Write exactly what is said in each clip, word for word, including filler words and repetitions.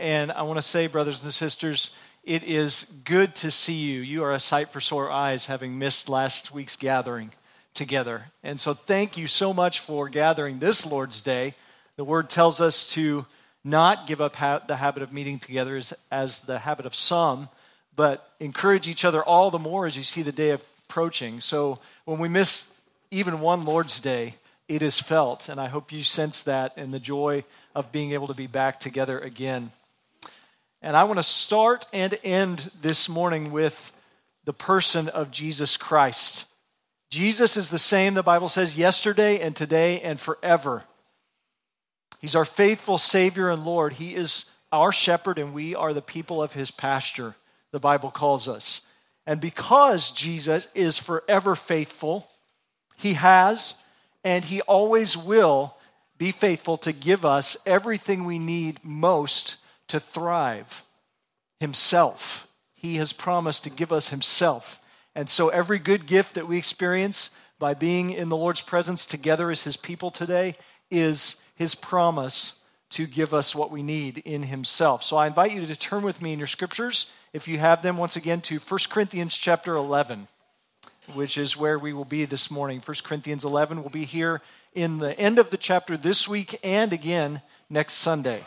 And I want to say, brothers and sisters, it is good to see you. You are a sight for sore eyes, having missed last week's gathering together. And so thank you so much for gathering this Lord's Day. The Word tells us to not give up ha- the habit of meeting together as, as the habit of some, but encourage each other all the more as you see the day approaching. So when we miss even one Lord's Day, it is felt, and I hope you sense that in the joy of being able to be back together again. And I want to start and end this morning with the person of Jesus Christ. Jesus is the same, the Bible says, yesterday and today and forever. He's our faithful Savior and Lord. He is our shepherd, and we are the people of his pasture, the Bible calls us. And because Jesus is forever faithful, he has and he always will be faithful to give us everything we need most to thrive. Himself. He has promised to give us himself. And so every good gift that we experience by being in the Lord's presence together as his people today is his promise to give us what we need in himself. So I invite you to turn with me in your scriptures, if you have them, once again to First Corinthians chapter eleven, which is where we will be this morning. First Corinthians eleven will be here in the end of the chapter this week and again next Sunday.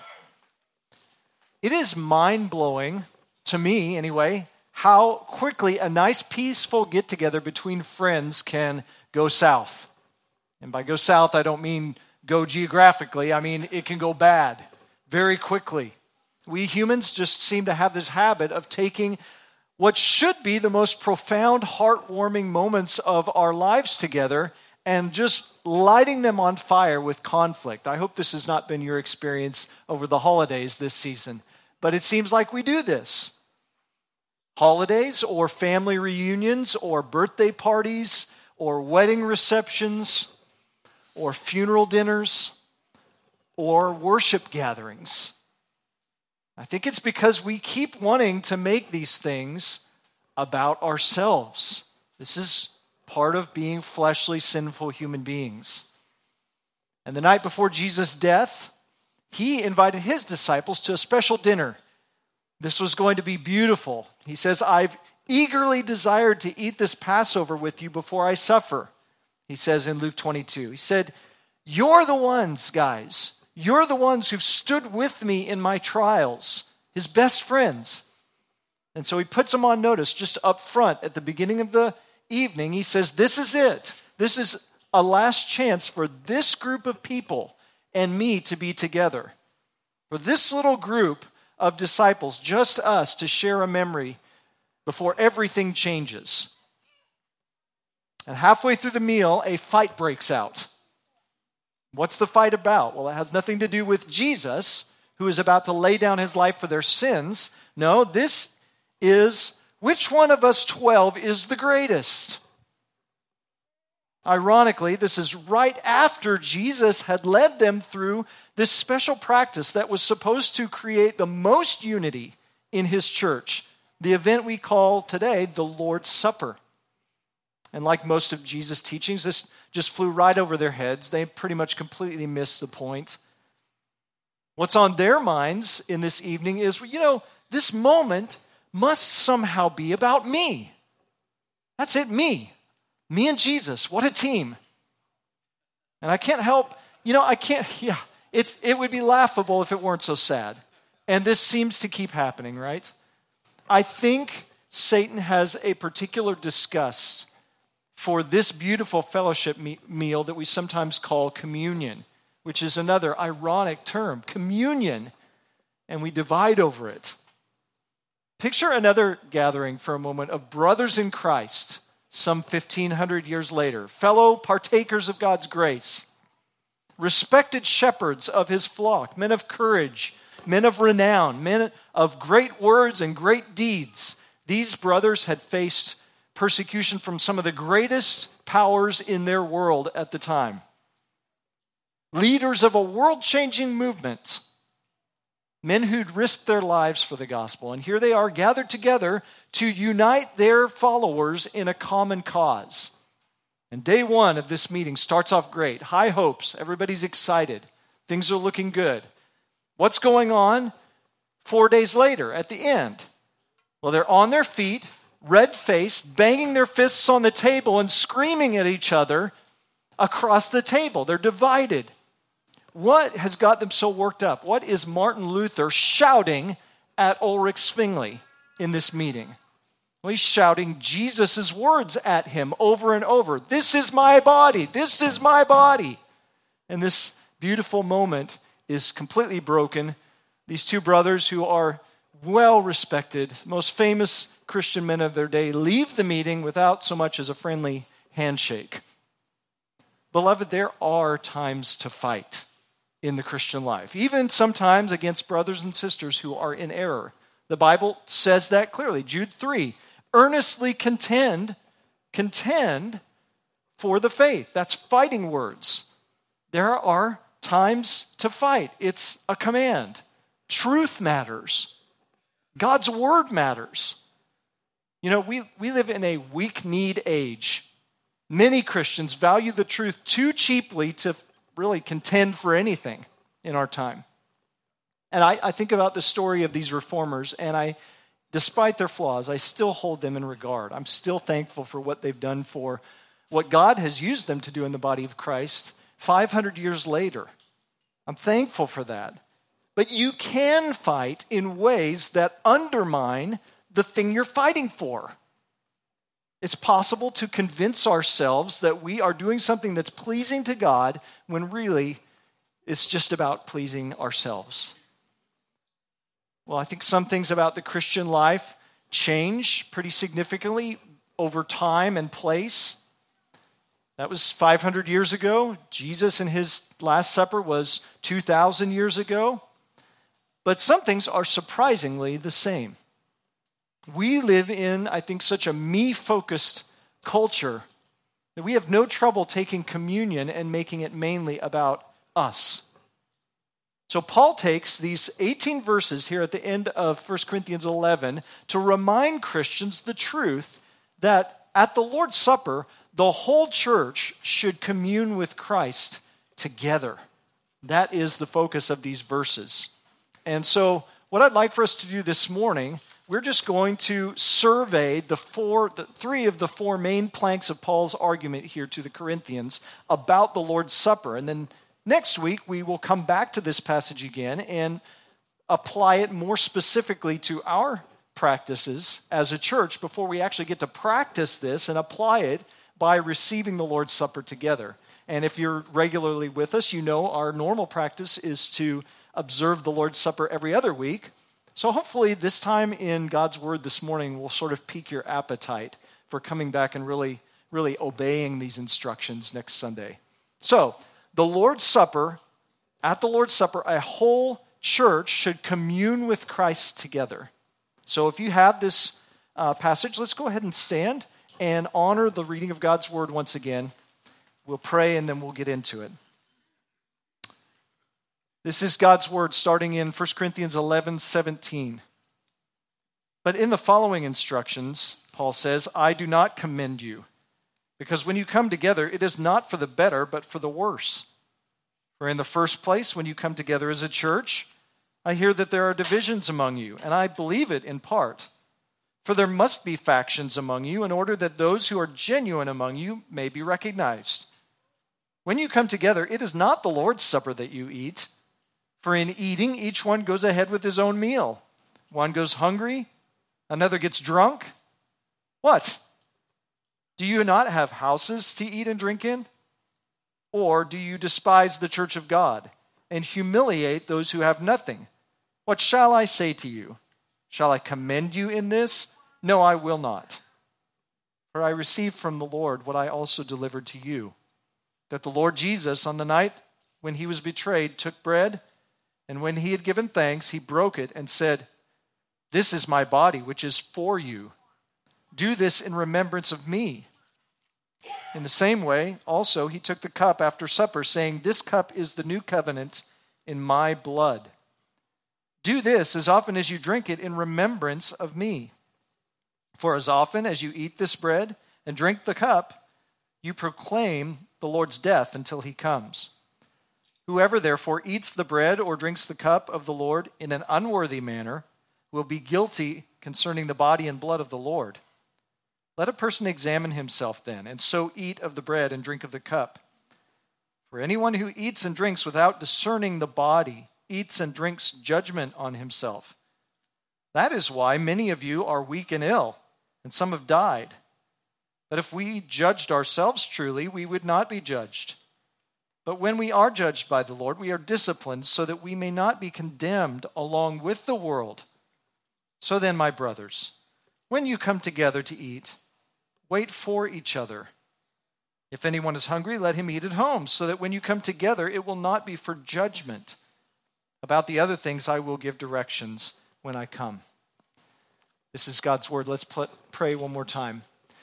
It is mind-blowing, to me anyway, how quickly a nice, peaceful get-together between friends can go south. And by go south, I don't mean go geographically. I mean, it can go bad very quickly. We humans just seem to have this habit of taking what should be the most profound, heartwarming moments of our lives together and just lighting them on fire with conflict. I hope this has not been your experience over the holidays this season, but it seems like we do this. Holidays or family reunions or birthday parties or wedding receptions or funeral dinners or worship gatherings. I think it's because we keep wanting to make these things about ourselves. This is part of being fleshly, sinful human beings. And the night before Jesus' death, he invited his disciples to a special dinner. This was going to be beautiful. He says, I've eagerly desired to eat this Passover with you before I suffer. He says in Luke twenty-two. He said, you're the ones, guys. You're the ones who've stood with me in my trials. His best friends. And so he puts them on notice just up front at the beginning of the evening. He says, this is it. This is a last chance for this group of people and me to be together. For this little group of disciples, just us, to share a memory before everything changes. And halfway through the meal, a fight breaks out. What's the fight about? Well, it has nothing to do with Jesus, who is about to lay down his life for their sins. No, this is, which one of us twelve is the greatest? Ironically, this is right after Jesus had led them through this special practice that was supposed to create the most unity in his church, the event we call today the Lord's Supper. And like most of Jesus' teachings, this just flew right over their heads. They pretty much completely missed the point. What's on their minds in this evening is, you know, this moment must somehow be about me. That's it, me. Me and Jesus, what a team. And I can't help, you know, I can't, yeah, it's, it would be laughable if it weren't so sad. And this seems to keep happening, right? I think Satan has a particular disgust for this beautiful fellowship me- meal that we sometimes call communion, which is another ironic term, communion, and we divide over it. Picture another gathering for a moment of brothers in Christ, some fifteen hundred years later, fellow partakers of God's grace, respected shepherds of his flock, men of courage, men of renown, men of great words and great deeds. These brothers had faced persecution from some of the greatest powers in their world at the time. Leaders of a world-changing movement. Men who'd risked their lives for the gospel. And here they are gathered together to unite their followers in a common cause. And day one of this meeting starts off great. High hopes. Everybody's excited. Things are looking good. What's going on? four days later at the end? Well, they're on their feet, red-faced, banging their fists on the table and screaming at each other across the table. They're divided. What has got them so worked up? What is Martin Luther shouting at Ulrich Zwingli in this meeting? Well, he's shouting Jesus' words at him over and over. This is my body. This is my body. And this beautiful moment is completely broken. These two brothers who are well-respected, most famous Christian men of their day, leave the meeting without so much as a friendly handshake. Beloved, there are times to fight in the Christian life, even sometimes against brothers and sisters who are in error. The Bible says that clearly. Jude three, earnestly contend, contend for the faith. That's fighting words. There are times to fight. It's a command. Truth matters. God's word matters. You know, we, we live in a weak-need age. Many Christians value the truth too cheaply to really contend for anything in our time. And I, I think about the story of these reformers, and I, despite their flaws, I still hold them in regard. I'm still thankful for what they've done for what God has used them to do in the body of Christ five hundred years later. I'm thankful for that. But you can fight in ways that undermine the thing you're fighting for. It's possible to convince ourselves that we are doing something that's pleasing to God when really it's just about pleasing ourselves. Well, I think some things about the Christian life change pretty significantly over time and place. That was five hundred years ago. Jesus and his Last Supper was two thousand years ago. But some things are surprisingly the same. We live in, I think, such a me-focused culture that we have no trouble taking communion and making it mainly about us. So Paul takes these eighteen verses here at the end of First Corinthians eleven to remind Christians the truth that at the Lord's Supper, the whole church should commune with Christ together. That is the focus of these verses. And so what I'd like for us to do this morning, we're just going to survey the four, the three of the four main planks of Paul's argument here to the Corinthians about the Lord's Supper. And then next week, we will come back to this passage again and apply it more specifically to our practices as a church before we actually get to practice this and apply it by receiving the Lord's Supper together. And if you're regularly with us, you know our normal practice is to observe the Lord's Supper every other week. So hopefully this time in God's Word this morning will sort of pique your appetite for coming back and really, really obeying these instructions next Sunday. So, the Lord's Supper, at the Lord's Supper, a whole church should commune with Christ together. So if you have this uh, passage, let's go ahead and stand and honor the reading of God's Word once again. We'll pray and then we'll get into it. This is God's Word starting in First Corinthians eleven seventeen. But in the following instructions, Paul says, I do not commend you, because when you come together, it is not for the better, but for the worse. For in the first place, when you come together as a church, I hear that there are divisions among you, and I believe it in part. For there must be factions among you in order that those who are genuine among you may be recognized. When you come together, it is not the Lord's Supper that you eat. For in eating, each one goes ahead with his own meal. One goes hungry, another gets drunk. What? Do you not have houses to eat and drink in? Or do you despise the church of God and humiliate those who have nothing? What shall I say to you? Shall I commend you in this? No, I will not. For I received from the Lord what I also delivered to you, that the Lord Jesus, on the night when he was betrayed, took bread, and when he had given thanks, he broke it and said, This is my body, which is for you. Do this in remembrance of me. In the same way, also, he took the cup after supper, saying, This cup is the new covenant in my blood. Do this as often as you drink it in remembrance of me. For as often as you eat this bread and drink the cup, you proclaim the Lord's death until he comes. Whoever therefore eats the bread or drinks the cup of the Lord in an unworthy manner will be guilty concerning the body and blood of the Lord. Let a person examine himself then, and so eat of the bread and drink of the cup. For anyone who eats and drinks without discerning the body eats and drinks judgment on himself. That is why many of you are weak and ill, and some have died. But if we judged ourselves truly, we would not be judged. But when we are judged by the Lord, we are disciplined so that we may not be condemned along with the world. So then, my brothers, when you come together to eat, wait for each other. If anyone is hungry, let him eat at home, so that when you come together, it will not be for judgment. About the other things, I will give directions when I come. This is God's word. Let's pray one more time.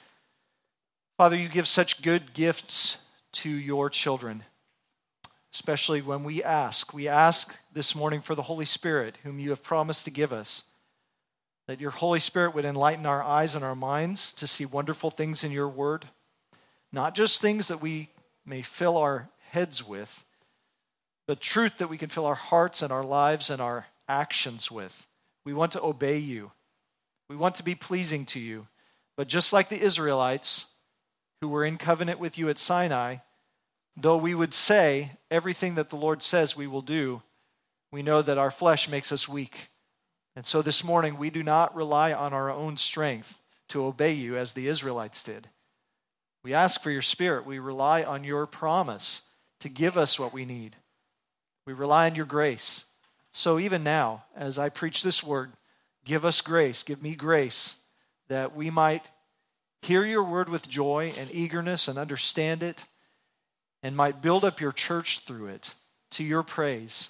Father, you give such good gifts to your children, especially when we ask. We ask this morning for the Holy Spirit, whom you have promised to give us, that your Holy Spirit would enlighten our eyes and our minds to see wonderful things in your word, not just things that we may fill our heads with, but truth that we can fill our hearts and our lives and our actions with. We want to obey you. We want to be pleasing to you. But just like the Israelites who were in covenant with you at Sinai, though we would say everything that the Lord says we will do, we know that our flesh makes us weak. And so this morning, we do not rely on our own strength to obey you as the Israelites did. We ask for your Spirit. We rely on your promise to give us what we need. We rely on your grace. So even now, as I preach this word, give us grace, give me grace, that we might hear your word with joy and eagerness and understand it, and might build up your church through it to your praise.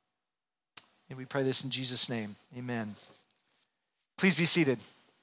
And we pray this in Jesus' name. Amen. Please be seated.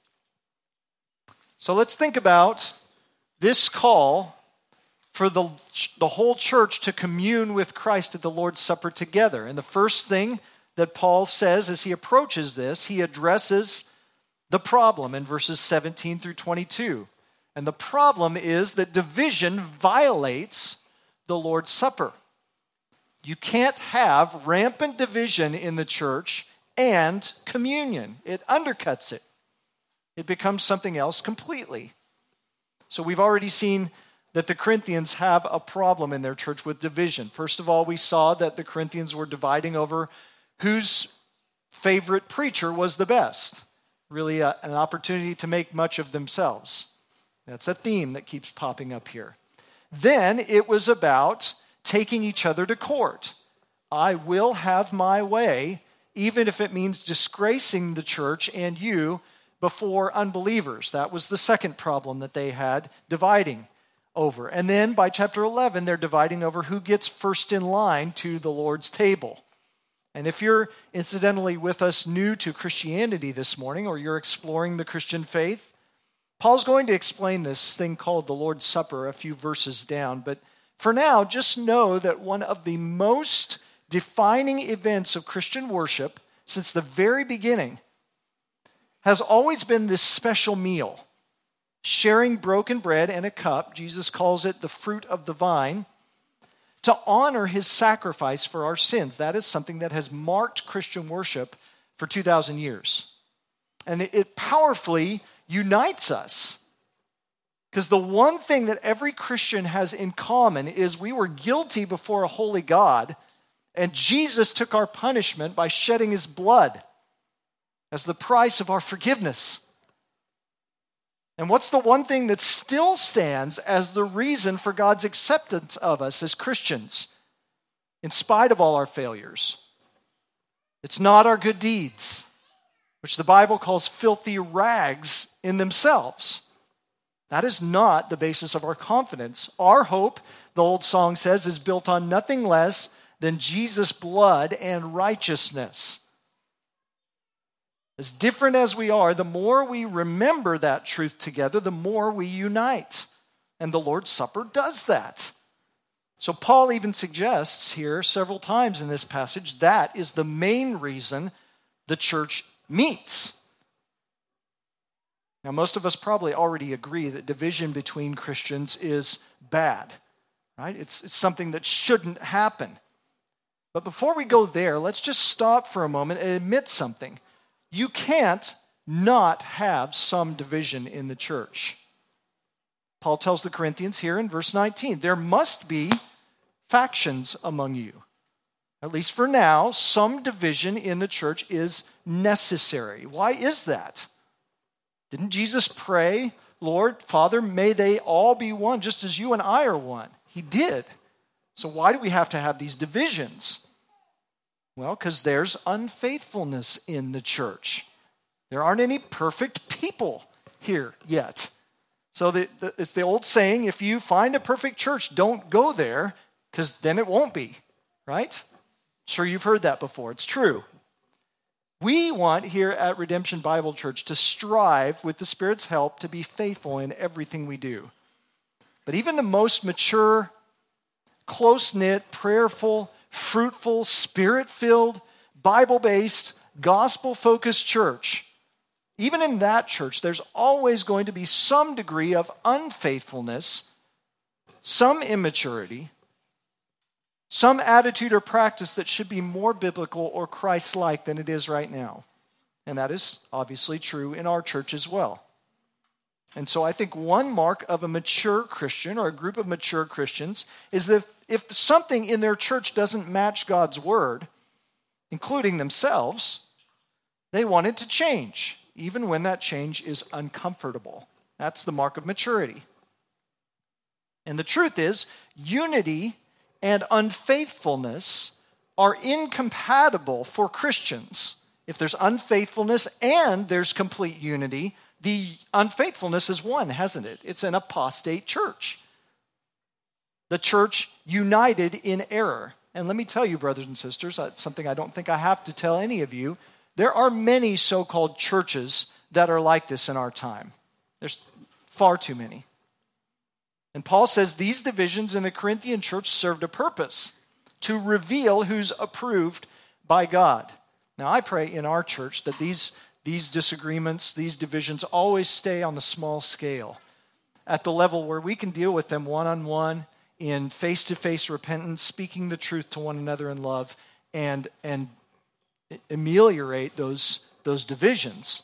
So let's think about this call for the, the whole church to commune with Christ at the Lord's Supper together. And the first thing that Paul says as he approaches this, he addresses the problem in verses seventeen through twenty-two. And the problem is that division violates the Lord's Supper. You can't have rampant division in the church and communion. It undercuts it. It becomes something else completely. So we've already seen that the Corinthians have a problem in their church with division. First of all, we saw that the Corinthians were dividing over whose favorite preacher was the best. Really a, an opportunity to make much of themselves. That's a theme that keeps popping up here. Then it was about taking each other to court. I will have my way, even if it means disgracing the church and you before unbelievers. That was the second problem that they had dividing over. And then by chapter eleven, they're dividing over who gets first in line to the Lord's table. And if you're incidentally with us new to Christianity this morning, or you're exploring the Christian faith, Paul's going to explain this thing called the Lord's Supper a few verses down. But for now, just know that one of the most defining events of Christian worship since the very beginning has always been this special meal, sharing broken bread and a cup. Jesus calls it the fruit of the vine, to honor his sacrifice for our sins. That is something that has marked Christian worship for two thousand years. And it, it powerfully unites us. Because the one thing that every Christian has in common is we were guilty before a holy God, and Jesus took our punishment by shedding his blood as the price of our forgiveness. And what's the one thing that still stands as the reason for God's acceptance of us as Christians, in spite of all our failures? It's not our good deeds, which the Bible calls filthy rags in themselves. That is not the basis of our confidence. Our hope, the old song says, is built on nothing less than Jesus' blood and righteousness. As different as we are, the more we remember that truth together, the more we unite. And the Lord's Supper does that. So Paul even suggests here several times in this passage that is the main reason the church meets. Now, most of us probably already agree that division between Christians is bad, right? It's, it's something that shouldn't happen. But before we go there, let's just stop for a moment and admit something. You can't not have some division in the church. Paul tells the Corinthians here in verse nineteen, there must be factions among you. At least for now, some division in the church is necessary. Why is that? Didn't Jesus pray, Lord, Father, may they all be one, just as you and I are one? He did. So why do we have to have these divisions? Well, because there's unfaithfulness in the church. There aren't any perfect people here yet. So the, the, it's the old saying, if you find a perfect church, don't go there, because then it won't be, right? Sure, you've heard that before. It's true. We want here at Redemption Bible Church to strive with the Spirit's help to be faithful in everything we do. But even the most mature, close-knit, prayerful, fruitful, Spirit-filled, Bible-based, gospel-focused church, even in that church, there's always going to be some degree of unfaithfulness, some immaturity, some attitude or practice that should be more biblical or Christ-like than it is right now. And that is obviously true in our church as well. And so I think one mark of a mature Christian or a group of mature Christians is that if, if something in their church doesn't match God's word, including themselves, they want it to change, even when that change is uncomfortable. That's the mark of maturity. And the truth is, unity and unfaithfulness are incompatible for Christians. If there's unfaithfulness and there's complete unity, the unfaithfulness is won, hasn't it? It's an apostate church. The church united in error. And let me tell you, brothers and sisters, it's something I don't think I have to tell any of you. There are many so-called churches that are like this in our time. There's far too many. And Paul says these divisions in the Corinthian church served a purpose, to reveal who's approved by God. Now, I pray in our church that these, these disagreements, these divisions always stay on the small scale, at the level where we can deal with them one-on-one in face-to-face repentance, speaking the truth to one another in love, and, and ameliorate those, those divisions.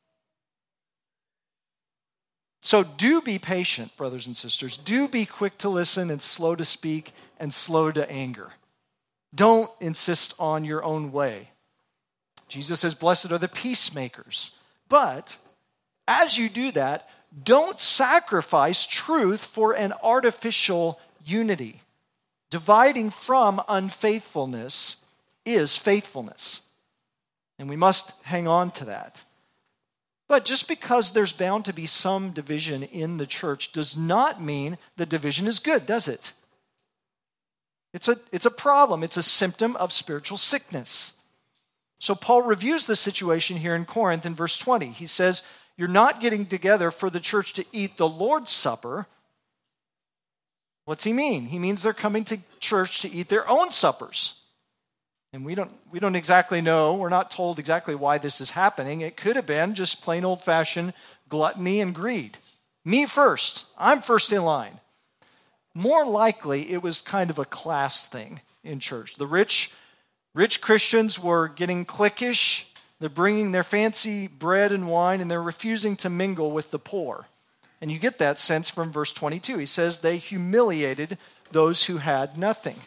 So do be patient, brothers and sisters. Do be quick to listen and slow to speak and slow to anger. Don't insist on your own way. Jesus says, blessed are the peacemakers. But as you do that, don't sacrifice truth for an artificial unity. Dividing from unfaithfulness is faithfulness. And we must hang on to that. But just because there's bound to be some division in the church does not mean the division is good, does it? It's a, it's a problem. It's a symptom of spiritual sickness. So Paul reviews the situation here in Corinth in verse twenty. He says, you're not getting together for the church to eat the Lord's Supper. What's he mean? He means they're coming to church to eat their own suppers. And we don't we don't exactly know, we're not told exactly why this is happening. It could have been just plain old-fashioned gluttony and greed. Me first. I'm first in line. More likely, it was kind of a class thing in church. The rich, rich Christians were getting cliquish. They're bringing their fancy bread and wine, and they're refusing to mingle with the poor. And you get that sense from verse twenty-two. He says they humiliated those who had nothing.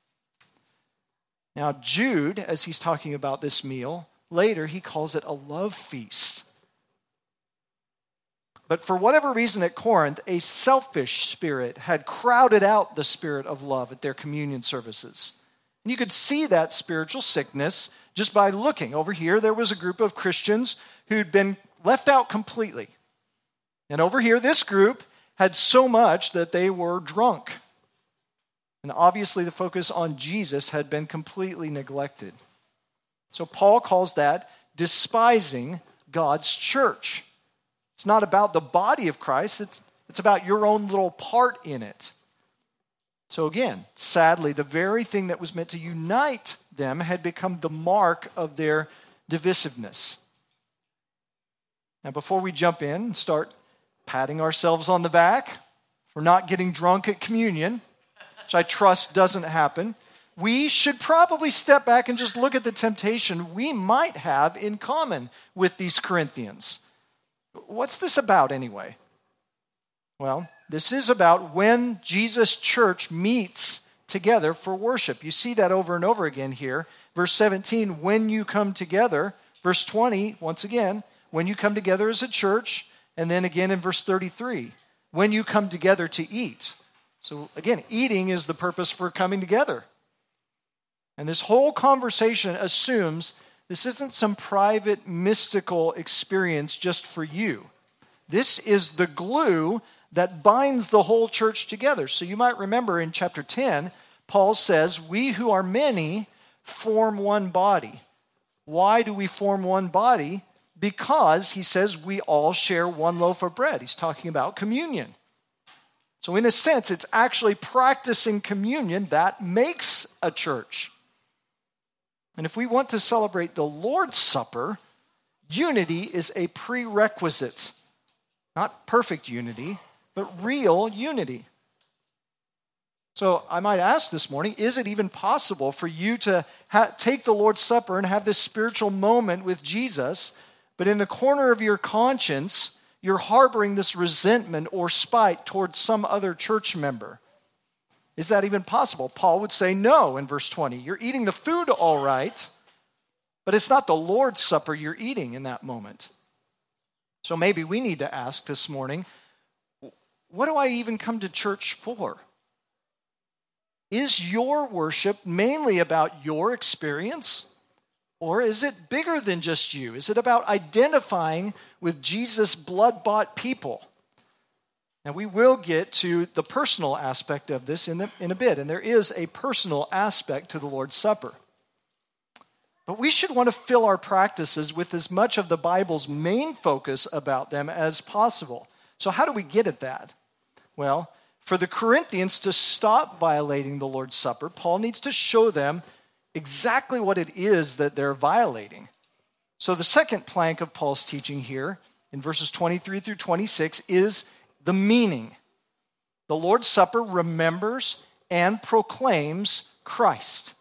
Now, Jude, as he's talking about this meal, later he calls it a love feast. But for whatever reason at Corinth, a selfish spirit had crowded out the spirit of love at their communion services. And you could see that spiritual sickness just by looking. Over here, there was a group of Christians who'd been left out completely. And over here, this group had so much that they were drunk. And obviously the focus on Jesus had been completely neglected. So Paul calls that despising God's church. It's not about the body of Christ, it's, it's about your own little part in it. So again, sadly, the very thing that was meant to unite them had become the mark of their divisiveness. Now before we jump in and start patting ourselves on the back for not getting drunk at communion, which I trust doesn't happen, we should probably step back and just look at the temptation we might have in common with these Corinthians. What's this about anyway? Well, this is about when Jesus' church meets together for worship. You see that over and over again here. Verse seventeen, when you come together. Verse twenty, once again, when you come together as a church. And then again in verse thirty-three, when you come together to eat. So again, eating is the purpose for coming together. And this whole conversation assumes this isn't some private mystical experience just for you. This is the glue that binds the whole church together. So you might remember in chapter ten, Paul says, we who are many form one body. Why do we form one body? Because, he says, we all share one loaf of bread. He's talking about communion. So in a sense, it's actually practicing communion that makes a church. And if we want to celebrate the Lord's Supper, unity is a prerequisite. Not perfect unity, but real unity. So I might ask this morning, is it even possible for you to ha- take the Lord's Supper and have this spiritual moment with Jesus, but in the corner of your conscience, you're harboring this resentment or spite towards some other church member? Is that even possible? Paul would say no in verse twenty. You're eating the food all right, but it's not the Lord's Supper you're eating in that moment. So maybe we need to ask this morning, what do I even come to church for? Is your worship mainly about your experience? Or is it bigger than just you? Is it about identifying with Jesus' blood-bought people? Now, we will get to the personal aspect of this in, the, in a bit, and there is a personal aspect to the Lord's Supper. But we should want to fill our practices with as much of the Bible's main focus about them as possible. So how do we get at that? Well, for the Corinthians to stop violating the Lord's Supper, Paul needs to show them exactly what it is that they're violating. So the second plank of Paul's teaching here in verses twenty-three through twenty-six is the meaning. The Lord's Supper remembers and proclaims Christ.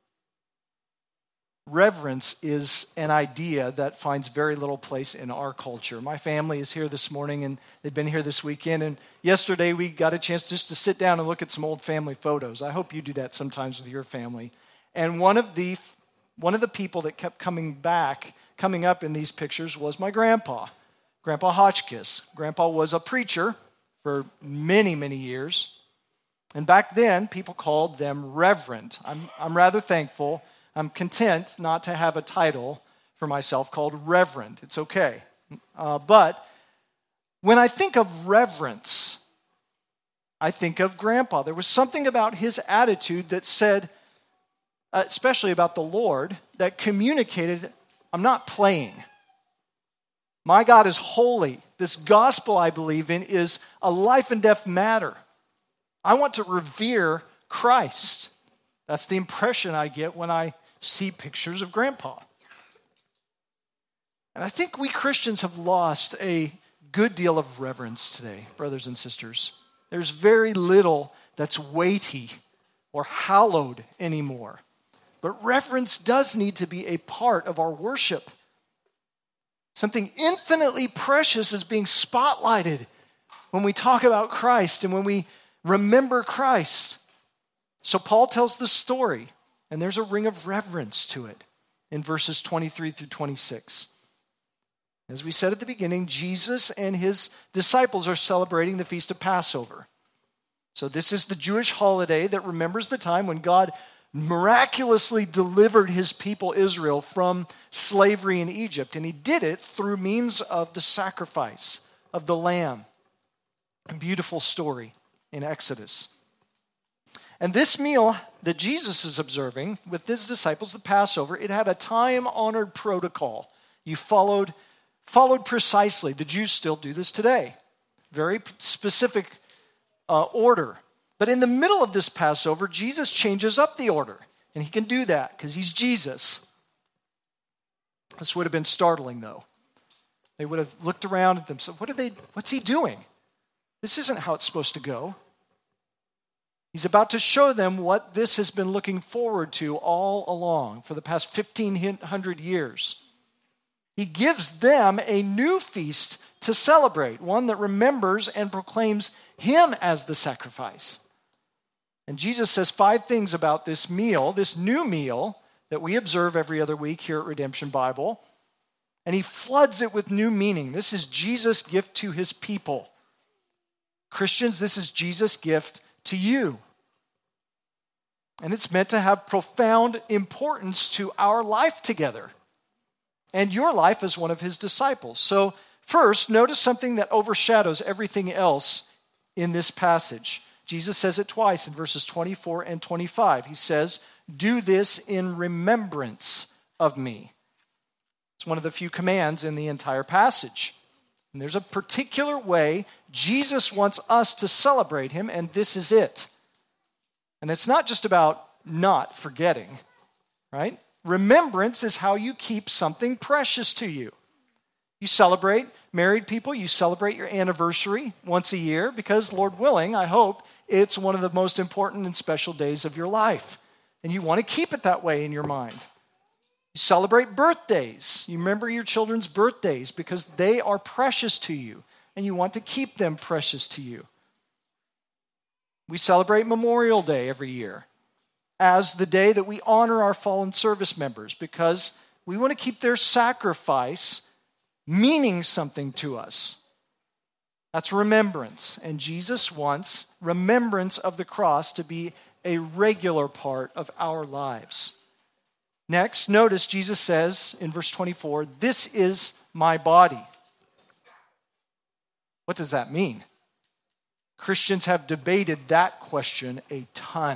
Reverence is an idea that finds very little place in our culture. My family is here this morning, and they've been here this weekend. And yesterday we got a chance just to sit down and look at some old family photos. I hope you do that sometimes with your family. And one of the one of the people that kept coming back, coming up in these pictures was my grandpa, Grandpa Hotchkiss. Grandpa was a preacher for many, many years. And back then, people called them Reverend. I'm, I'm rather thankful. I'm content not to have a title for myself called Reverend. It's okay. Uh, but when I think of reverence, I think of Grandpa. There was something about his attitude that said, uh, especially about the Lord, that communicated, I'm not playing. My God is holy. This gospel I believe in is a life and death matter. I want to revere Christ. That's the impression I get when I see pictures of Grandpa. And I think we Christians have lost a good deal of reverence today, brothers and sisters. There's very little that's weighty or hallowed anymore. But reverence does need to be a part of our worship. Something infinitely precious is being spotlighted when we talk about Christ and when we remember Christ. So Paul tells the story, and there's a ring of reverence to it in verses twenty-three through twenty-six. As we said at the beginning, Jesus and his disciples are celebrating the Feast of Passover. So this is the Jewish holiday that remembers the time when God miraculously delivered his people Israel from slavery in Egypt. And he did it through means of the sacrifice of the lamb. A beautiful story in Exodus. And this meal that Jesus is observing with his disciples, the Passover, it had a time-honored protocol. You followed, followed precisely. The Jews still do this today. Very specific uh, order. But in the middle of this Passover, Jesus changes up the order. And he can do that because he's Jesus. This would have been startling, though. They would have looked around at themselves. What are they, what's he doing? This isn't how it's supposed to go. He's about to show them what this has been looking forward to all along for the past fifteen hundred years. He gives them a new feast to celebrate, one that remembers and proclaims him as the sacrifice. And Jesus says five things about this meal, this new meal that we observe every other week here at Redemption Bible. And he floods it with new meaning. This is Jesus' gift to his people. Christians, this is Jesus' gift to you. And it's meant to have profound importance to our life together and your life as one of his disciples. So first, notice something that overshadows everything else in this passage. Jesus says it twice in verses twenty-four and twenty-five. He says, "Do this in remembrance of me." It's one of the few commands in the entire passage. And there's a particular way Jesus wants us to celebrate him, and this is it. And it's not just about not forgetting, right? Remembrance is how you keep something precious to you. You celebrate, married people, you celebrate your anniversary once a year because, Lord willing, I hope, it's one of the most important and special days of your life. And you want to keep it that way in your mind. You celebrate birthdays. You remember your children's birthdays because they are precious to you and you want to keep them precious to you. We celebrate Memorial Day every year as the day that we honor our fallen service members because we want to keep their sacrifice meaning something to us. That's remembrance. And Jesus wants remembrance of the cross to be a regular part of our lives. Next, notice Jesus says in verse twenty-four, "This is my body." What does that mean? Christians have debated that question a ton.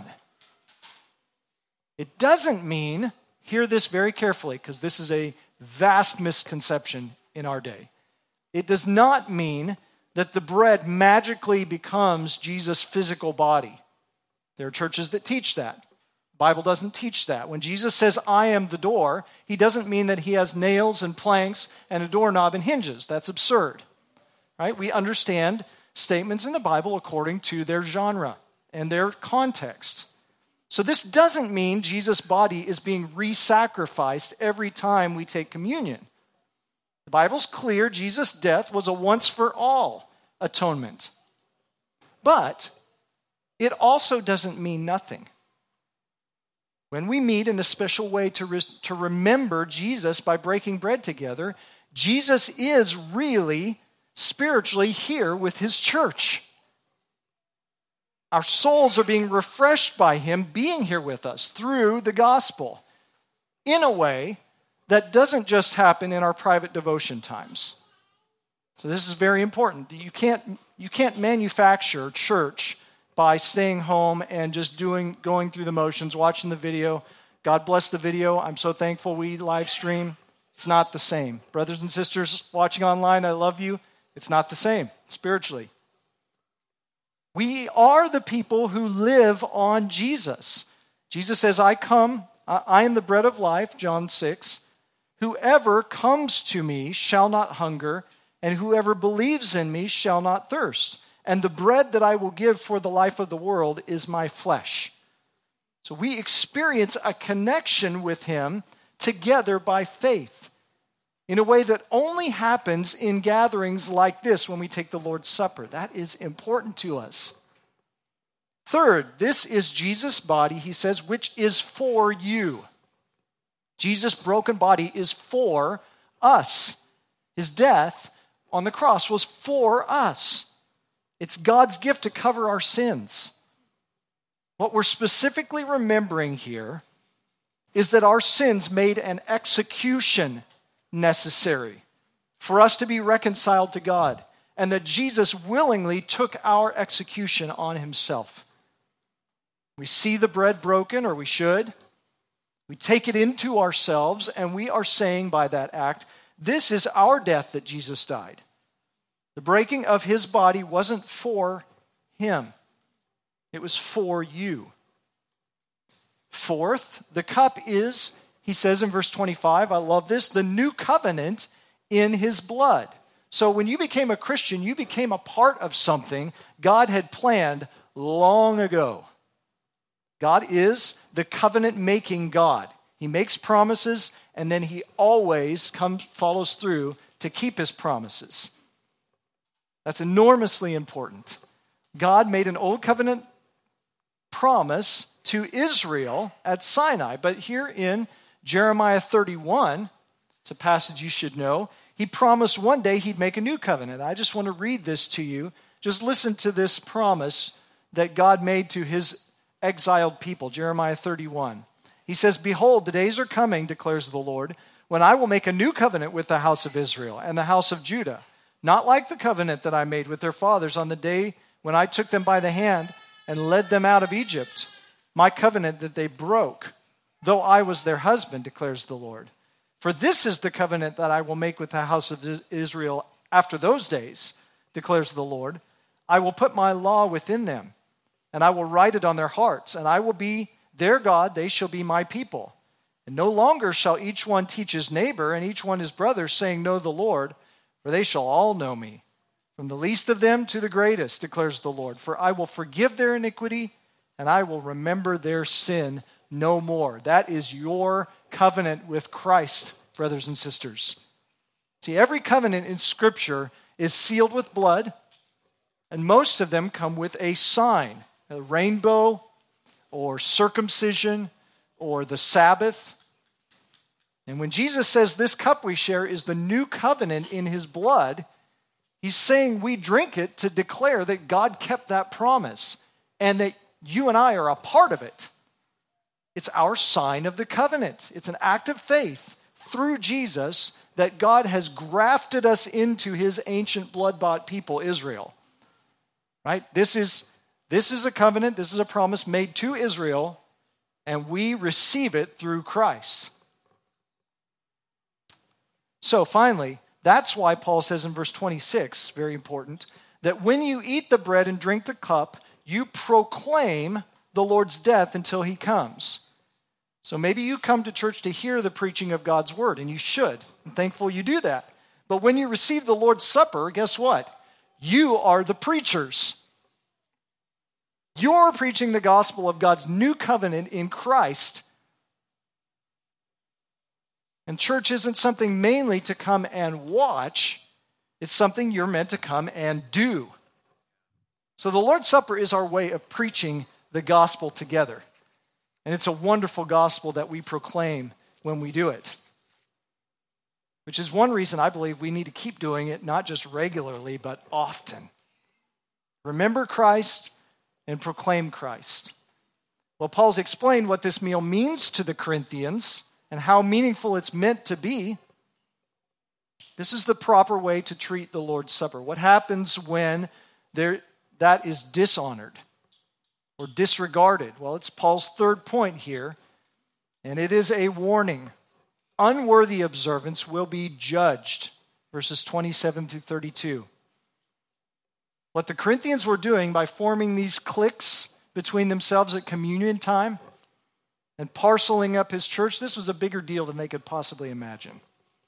It doesn't mean, hear this very carefully, because this is a vast misconception in our day. It does not mean that the bread magically becomes Jesus' physical body. There are churches that teach that. The Bible doesn't teach that. When Jesus says, "I am the door," he doesn't mean that he has nails and planks and a doorknob and hinges. That's absurd. Right? We understand statements in the Bible according to their genre and their context. So this doesn't mean Jesus' body is being re-sacrificed every time we take communion. The Bible's clear, Jesus' death was a once-for-all atonement. But it also doesn't mean nothing. When we meet in a special way to, re- to remember Jesus by breaking bread together, Jesus is really spiritually here with his church. Our souls are being refreshed by him being here with us through the gospel in a way that doesn't just happen in our private devotion times. So this is very important. You can't, you can't manufacture church by staying home and just doing, going through the motions, watching the video. God bless the video. I'm so thankful we live stream. It's not the same. Brothers and sisters watching online, I love you. It's not the same spiritually. We are the people who live on Jesus. Jesus says, I come, I am the bread of life, John six. Whoever comes to me shall not hunger, and whoever believes in me shall not thirst. And the bread that I will give for the life of the world is my flesh. So we experience a connection with him together by faith in a way that only happens in gatherings like this when we take the Lord's Supper. That is important to us. Third, this is Jesus' body, he says, which is for you. Jesus' broken body is for us. His death on the cross was for us. It's God's gift to cover our sins. What we're specifically remembering here is that our sins made an execution necessary for us to be reconciled to God, and that Jesus willingly took our execution on himself. We see the bread broken, or we should. We take it into ourselves, and we are saying by that act, this is our death that Jesus died. The breaking of his body wasn't for him. It was for you. Fourth, the cup is, he says in verse twenty-five, I love this, the new covenant in his blood. So when you became a Christian, you became a part of something God had planned long ago. God is the covenant-making God. He makes promises, and then he always comes, follows through to keep his promises. That's enormously important. God made an old covenant promise to Israel at Sinai, but here in Jeremiah thirty-one, it's a passage you should know, he promised one day he'd make a new covenant. I just want to read this to you. Just listen to this promise that God made to his exiled people, Jeremiah thirty-one. He says, "Behold, the days are coming, declares the Lord, when I will make a new covenant with the house of Israel and the house of Judah, not like the covenant that I made with their fathers on the day when I took them by the hand and led them out of Egypt, my covenant that they broke, though I was their husband, declares the Lord. For this is the covenant that I will make with the house of Israel after those days, declares the Lord. I will put my law within them, and I will write it on their hearts, and I will be their God, they shall be my people. And no longer shall each one teach his neighbor and each one his brother, saying, Know the Lord, for they shall all know me, from the least of them to the greatest, declares the Lord. For I will forgive their iniquity, and I will remember their sin no more." That is your covenant with Christ, brothers and sisters. See, every covenant in Scripture is sealed with blood, and most of them come with a sign, a rainbow, or circumcision, or the Sabbath. And when Jesus says this cup we share is the new covenant in his blood, he's saying we drink it to declare that God kept that promise and that you and I are a part of it. It's our sign of the covenant. It's an act of faith through Jesus that God has grafted us into his ancient blood-bought people, Israel. Right? This is, this is a covenant, this is a promise made to Israel, and we receive it through Christ. So finally, that's why Paul says in verse twenty-six, very important, that when you eat the bread and drink the cup, you proclaim the Lord's death until he comes. So maybe you come to church to hear the preaching of God's word, and you should. I'm thankful you do that. But when you receive the Lord's Supper, guess what? You are the preachers. You're preaching the gospel of God's new covenant in Christ. And church isn't something mainly to come and watch. It's something you're meant to come and do. So the Lord's Supper is our way of preaching the gospel together. And it's a wonderful gospel that we proclaim when we do it. Which is one reason I believe we need to keep doing it, not just regularly, but often. Remember Christ and proclaim Christ. Well, Paul's explained what this meal means to the Corinthians and how meaningful it's meant to be. This is the proper way to treat the Lord's Supper. What happens when there, that is dishonored or disregarded? Well, it's Paul's third point here, and it is a warning. Unworthy observance will be judged, verses twenty-seven through thirty-two. What the Corinthians were doing by forming these cliques between themselves at communion time and parceling up his church, this was a bigger deal than they could possibly imagine.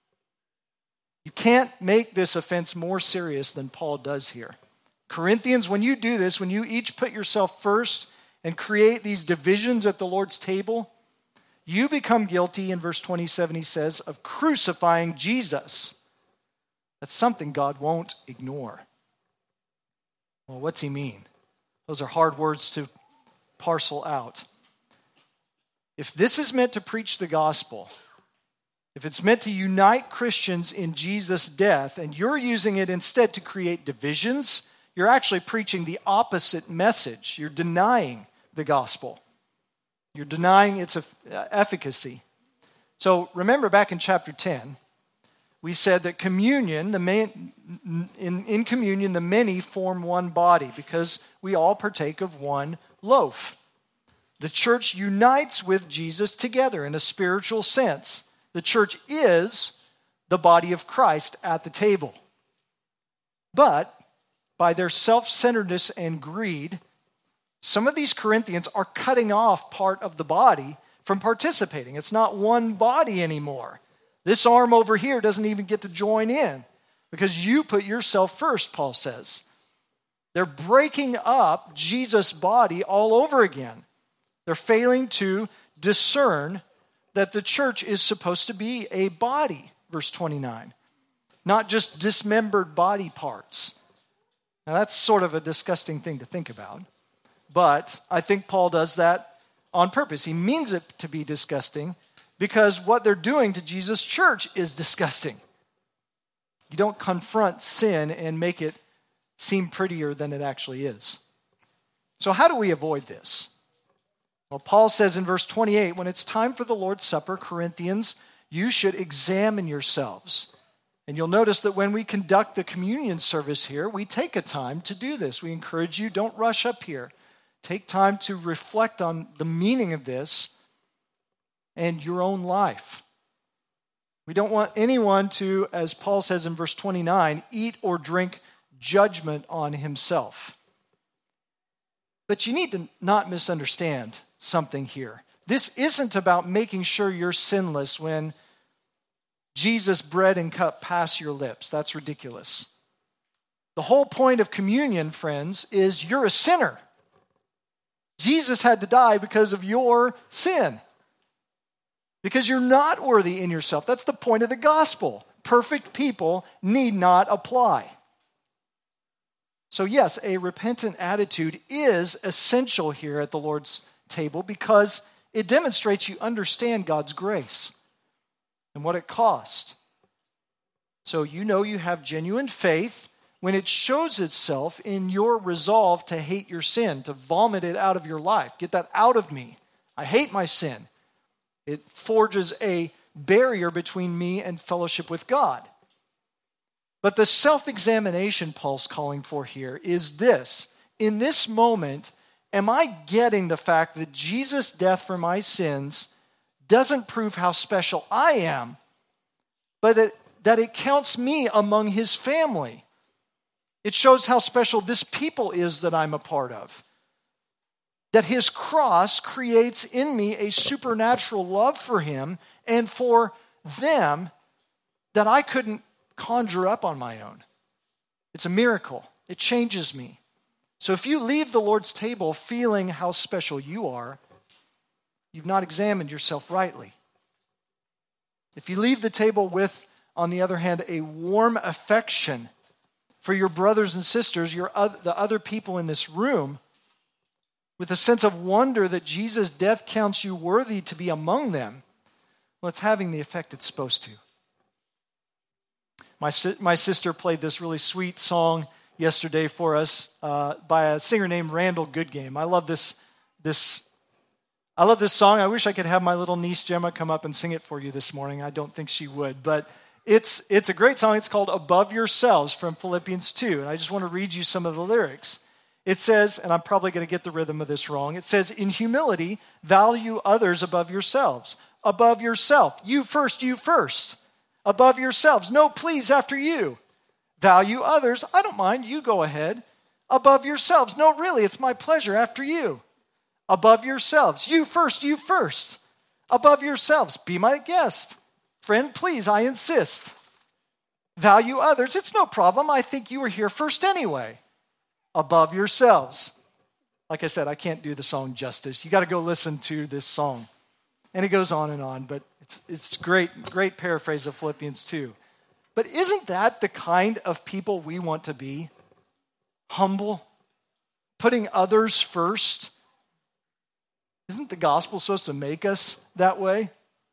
You can't make this offense more serious than Paul does here. Corinthians, when you do this, when you each put yourself first and create these divisions at the Lord's table, you become guilty, in verse twenty-seven he says, of crucifying Jesus. That's something God won't ignore. Well, what's he mean? Those are hard words to parcel out. If this is meant to preach the gospel, if it's meant to unite Christians in Jesus' death, and you're using it instead to create divisions, you're actually preaching the opposite message. You're denying the gospel. You're denying its efficacy. So remember back in chapter ten, we said that communion, the main, in, in communion, the many form one body because we all partake of one loaf. The church unites with Jesus together in a spiritual sense. The church is the body of Christ at the table. But by their self-centeredness and greed, some of these Corinthians are cutting off part of the body from participating. It's not one body anymore. This arm over here doesn't even get to join in because you put yourself first, Paul says. They're breaking up Jesus' body all over again. They're failing to discern that the church is supposed to be a body, verse twenty-nine, not just dismembered body parts. Now that's sort of a disgusting thing to think about, but I think Paul does that on purpose. He means it to be disgusting because what they're doing to Jesus' church is disgusting. You don't confront sin and make it seem prettier than it actually is. So how do we avoid this? Well, Paul says in verse twenty-eight, when it's time for the Lord's Supper, Corinthians, you should examine yourselves. And you'll notice that when we conduct the communion service here, we take a time to do this. We encourage you, don't rush up here. Take time to reflect on the meaning of this and your own life. We don't want anyone to, as Paul says in verse twenty-nine, eat or drink judgment on himself. But you need to not misunderstand something here. This isn't about making sure you're sinless when Jesus' bread and cup pass your lips. That's ridiculous. The whole point of communion, friends, is you're a sinner. Jesus had to die because of your sin. Because you're not worthy in yourself. That's the point of the gospel. Perfect people need not apply. So yes, a repentant attitude is essential here at the Lord's table because it demonstrates you understand God's grace and what it cost. So you know you have genuine faith when it shows itself in your resolve to hate your sin, to vomit it out of your life. Get that out of me. I hate my sin. It forges a barrier between me and fellowship with God. But the self-examination Paul's calling for here is this. In this moment, am I getting the fact that Jesus' death for my sins doesn't prove how special I am, but that, that it counts me among his family? It shows how special this people is that I'm a part of. That his cross creates in me a supernatural love for him and for them that I couldn't conjure up on my own. It's a miracle. It changes me. So if you leave the Lord's table feeling how special you are, you've not examined yourself rightly. If you leave the table with, on the other hand, a warm affection for your brothers and sisters, your the other people in this room, with a sense of wonder that Jesus' death counts you worthy to be among them, well, it's having the effect it's supposed to. My, my sister played this really sweet song yesterday for us uh, by a singer named Randall Goodgame. I love this, this, I love this song. I wish I could have my little niece Gemma come up and sing it for you this morning. I don't think she would, but it's it's a great song. It's called Above Yourselves from Philippians two, and I just want to read you some of the lyrics. It says, and I'm probably going to get the rhythm of this wrong, it says, in humility, value others above yourselves. Above yourself. You first, you first. Above yourselves. No, please, after you. Value others. I don't mind. You go ahead. Above yourselves. No, really, it's my pleasure after you. Above yourselves. You first, you first. Above yourselves. Be my guest. Friend, please, I insist. Value others. It's no problem. I think you were here first anyway. Above yourselves. Like I said, I can't do the song justice. You got to go listen to this song. And it goes on and on, but it's it's great, great paraphrase of Philippians two. But isn't that the kind of people we want to be? Humble, putting others first. Isn't the gospel supposed to make us that way?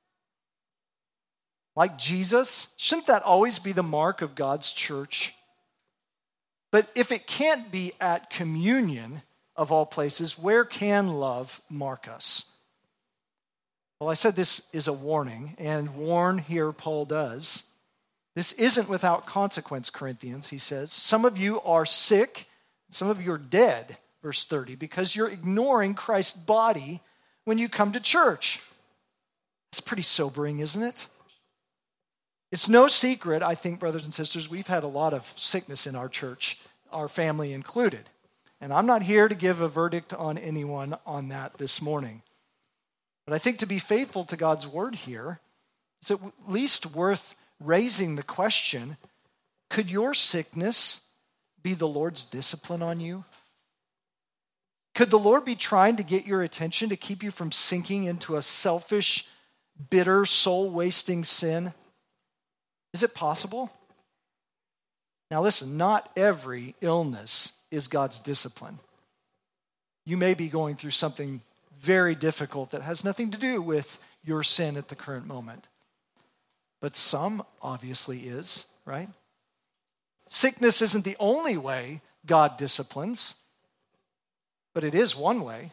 Like Jesus? Shouldn't that always be the mark of God's church? But if it can't be at communion, of all places, where can love mark us? Well, I said this is a warning, and warn here Paul does. This isn't without consequence, Corinthians, he says. Some of you are sick, some of you are dead, verse thirty, because you're ignoring Christ's body when you come to church. It's pretty sobering, isn't it? It's no secret, I think, brothers and sisters, we've had a lot of sickness in our church, our family included. And I'm not here to give a verdict on anyone on that this morning. But I think to be faithful to God's word here is at least worth raising the question, could your sickness be the Lord's discipline on you? Could the Lord be trying to get your attention to keep you from sinking into a selfish, bitter, soul-wasting sin? Is it possible? Now listen, not every illness is God's discipline. You may be going through something very difficult that has nothing to do with your sin at the current moment. But some obviously is, right? Sickness isn't the only way God disciplines, but it is one way.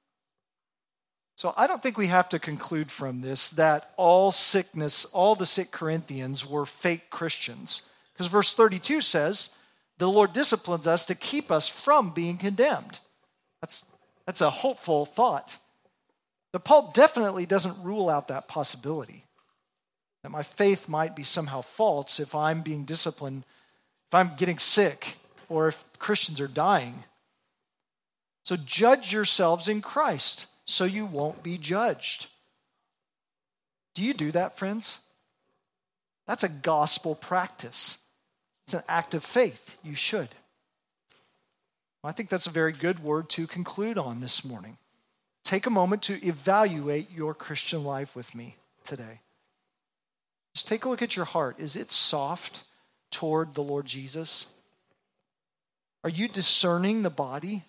So I don't think we have to conclude from this that all sickness, all the sick Corinthians were fake Christians. Because verse thirty-two says, the Lord disciplines us to keep us from being condemned. That's, that's a hopeful thought. But Paul definitely doesn't rule out that possibility, that my faith might be somehow false if I'm being disciplined, if I'm getting sick, or if Christians are dying. So judge yourselves in Christ so you won't be judged. Do you do that, friends? That's a gospel practice. It's an act of faith. You should. I think that's a very good word to conclude on this morning. Take a moment to evaluate your Christian life with me today. Just take a look at your heart. Is it soft toward the Lord Jesus? Are you discerning the body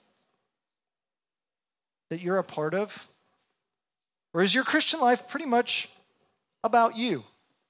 that you're a part of? Or is your Christian life pretty much about you?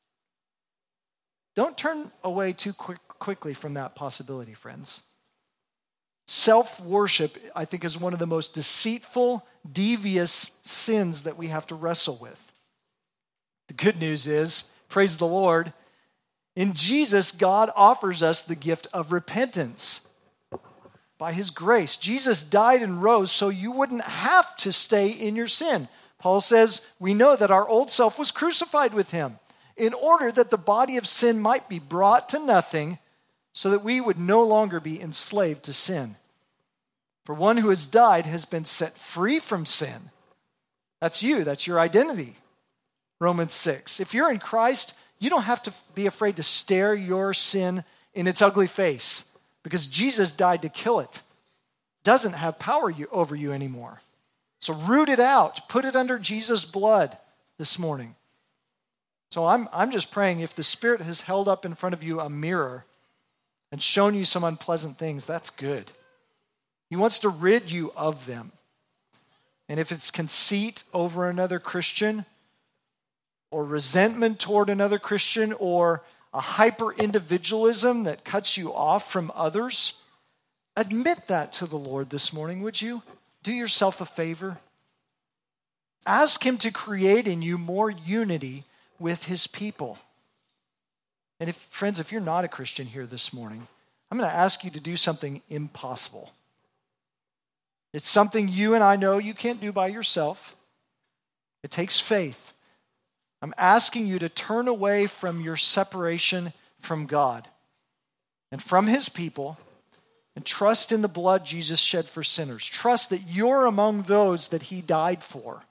Don't turn away too quick, quickly from that possibility, friends. Self-worship, I think, is one of the most deceitful, devious sins that we have to wrestle with. The good news is, praise the Lord, in Jesus, God offers us the gift of repentance. By his grace, Jesus died and rose so you wouldn't have to stay in your sin. Paul says, we know that our old self was crucified with him in order that the body of sin might be brought to nothing so that we would no longer be enslaved to sin. For one who has died has been set free from sin. That's you. That's your identity. Romans six. If you're in Christ, you don't have to be afraid to stare your sin in its ugly face because Jesus died to kill it. Doesn't have power over you anymore. So root it out. Put it under Jesus' blood this morning. So I'm, I'm just praying if the Spirit has held up in front of you a mirror and shown you some unpleasant things, that's good. He wants to rid you of them. And if it's conceit over another Christian, or resentment toward another Christian, or a hyper-individualism that cuts you off from others, admit that to the Lord this morning, would you? Do yourself a favor. Ask him to create in you more unity with his people. And if, friends, if you're not a Christian here this morning, I'm going to ask you to do something impossible. It's something you and I know you can't do by yourself. It takes faith. I'm asking you to turn away from your separation from God and from his people and trust in the blood Jesus shed for sinners. Trust that you're among those that he died for.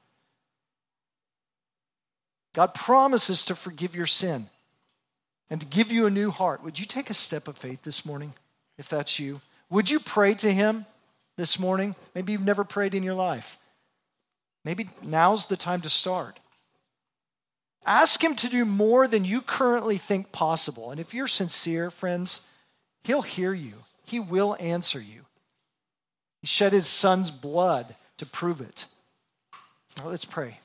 God promises to forgive your sin and to give you a new heart. Would you take a step of faith this morning, if that's you? Would you pray to him this morning? Maybe you've never prayed in your life. Maybe now's the time to start. Ask him to do more than you currently think possible. And if you're sincere, friends, he'll hear you. He will answer you. He shed his son's blood to prove it. Now let's pray.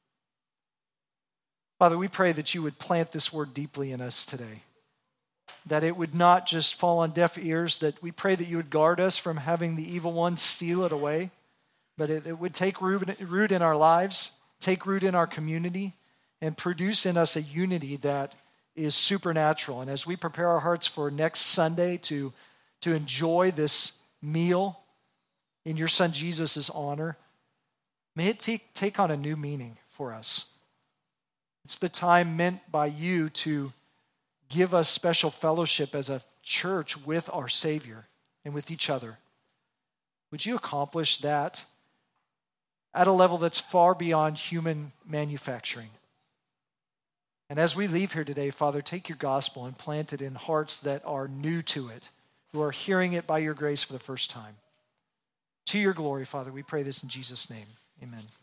Father, we pray that you would plant this word deeply in us today, that it would not just fall on deaf ears, that we pray that you would guard us from having the evil one steal it away, but it, it would take root, root in our lives, take root in our community, and produce in us a unity that is supernatural. And as we prepare our hearts for next Sunday to, to enjoy this meal in your son Jesus' honor, may it take, take on a new meaning for us. It's the time meant by you to give us special fellowship as a church with our Savior and with each other. Would you accomplish that at a level that's far beyond human manufacturing? And as we leave here today, Father, take your gospel and plant it in hearts that are new to it, who are hearing it by your grace for the first time. to your glory, Father. We pray this in Jesus' name. Amen.